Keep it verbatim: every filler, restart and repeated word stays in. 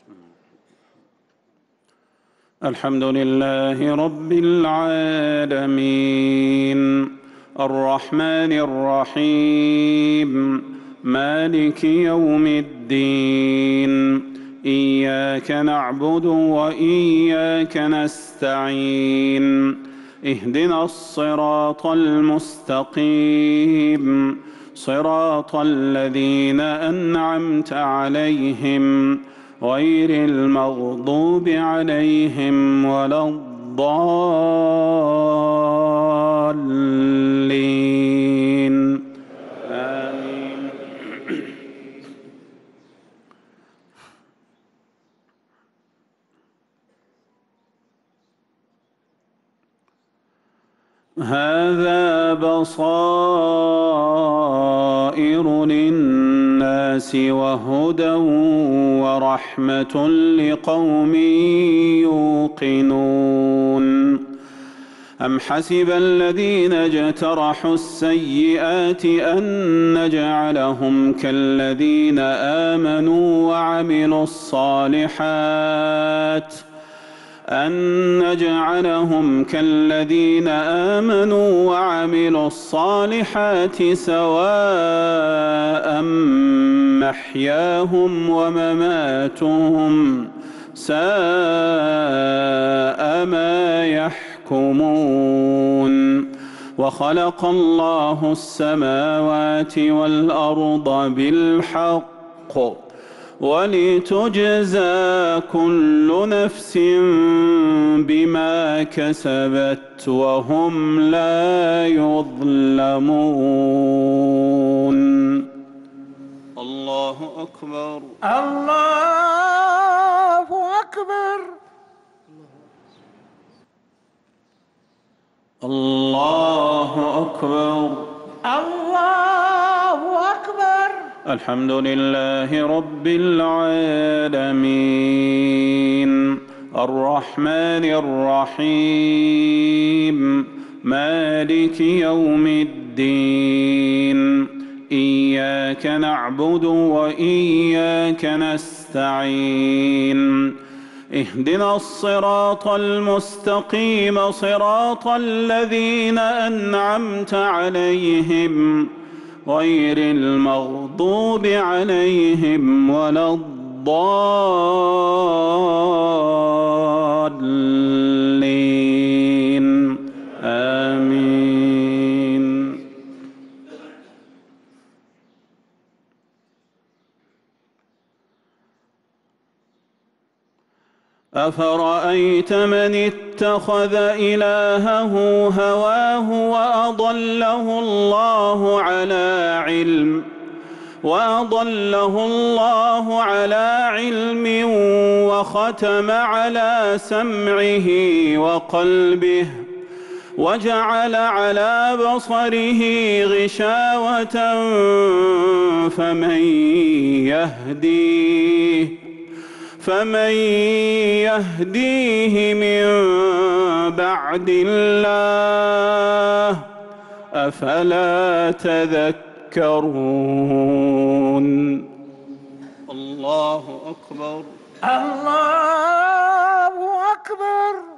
الحمد لله رب العالمين الرحمن الرحيم مالك يوم الدين إياك نعبد وإياك نستعين اهدنا الصراط المستقيم صراط الذين أنعمت عليهم غير المغضوب عليهم ولا الضالين آمين. هذا بصائر للناس وهدى ورحمة لقوم يوقنون أم حسب الذين اجترحوا السيئات أن نجعلهم كالذين آمنوا وعملوا الصالحات أن نجعلهم كالذين آمنوا وعملوا الصالحات سواء محياهم ومماتهم ساء ما يحكمون وخلق الله السماوات والأرض بالحق ولتجزى كل نفس بما كسبت وهم لا يظلمون. الله أكبر الله أكبر الله أكبر الله أكبر. الحمد لله رب العالمين الرحمن الرحيم مالك يوم الدين إياك نعبد وإياك نستعين اهدنا الصراط المستقيم صراط الذين أنعمت عليهم غير المغضوب عليهم ولا الضالين آمين. أفرأيت من اتخذ إلهه هواه وأضله الله على علم وأضله الله على علم وختم على سمعه وقلبه وجعل على بصره غشاوة فمن يهديه فمن يهديه من بعد الله أفلا تذكرون. الله أكبر الله أكبر.